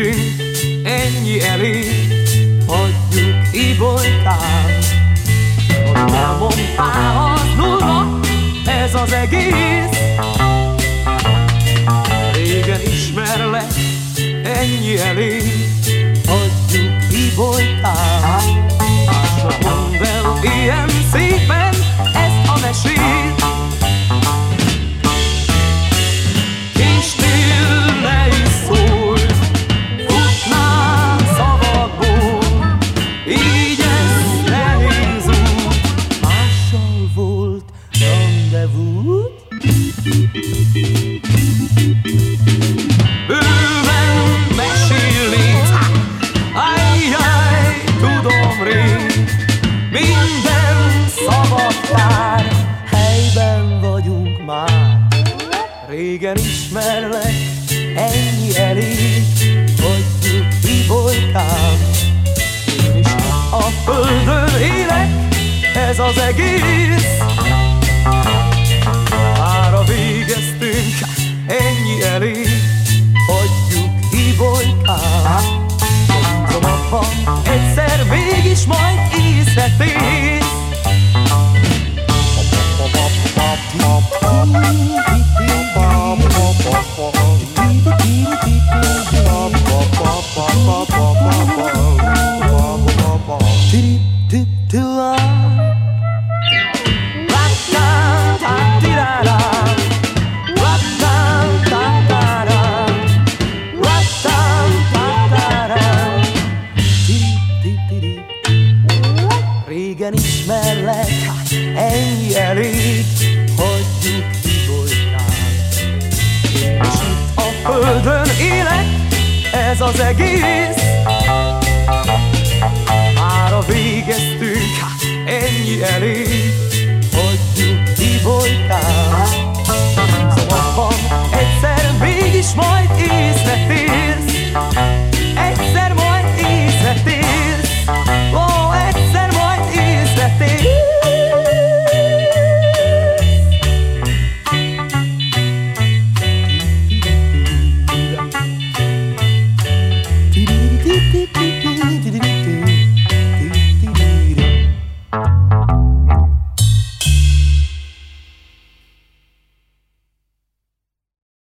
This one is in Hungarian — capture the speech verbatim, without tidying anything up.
végeztünk, ennyi elég, hagyjuk Ibolykám. Hogy elmondtál, az nulla, ez az egész. Régen ismerlek, ennyi elég, hagyjuk Ibolykám. Másnak mondd el ilyen szépen ezt a mesét. Késnél ne is szólj, futnál szavakból, így ez nehéz út, mással volt rendezvú. Bőven mesélnék, ajjaj, tudom rég, minden szavaktár, helyben vagyunk már. Régen ismerlek, ennyi elég, hagyjuk Ibolykám. Én is a földön élek, ez az egész. Mára végeztünk, ennyi elég, hagyjuk Ibolykám. Tudom abban, egyszer mégis majd észretész. Régen ismerlek, ennyi elég, hagyjuk Ibolykám. Én is itt a földön élek, ez az egész. Mára végeztünk, ennyi elég, hagyjuk Ibolykám. Szóval van egyszer mégis majd